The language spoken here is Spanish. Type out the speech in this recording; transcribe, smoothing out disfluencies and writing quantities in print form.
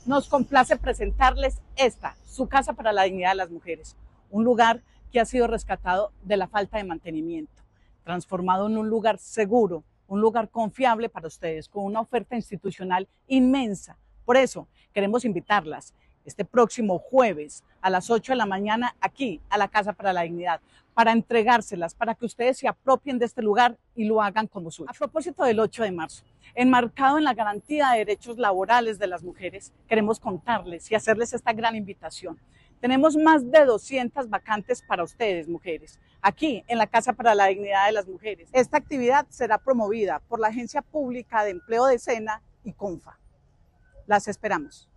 Nos complace presentarles esta, su Casa para la Dignidad de las Mujeres, un lugar que ha sido rescatado de la falta de mantenimiento, transformado en un lugar seguro, un lugar confiable para ustedes, con una oferta institucional inmensa. Por eso queremos invitarlas este próximo jueves a las 8 de la mañana aquí a la Casa para la Dignidad, para entregárselas, para que ustedes se apropien de este lugar y lo hagan como suyo. A propósito del 8 de marzo, enmarcado en la garantía de derechos laborales de las mujeres, queremos contarles y hacerles esta gran invitación. Tenemos más de 200 vacantes para ustedes, mujeres, aquí en la Casa para la Dignidad de las Mujeres. Esta actividad será promovida por la Agencia Pública de Empleo de Sena y CONFA. Las esperamos.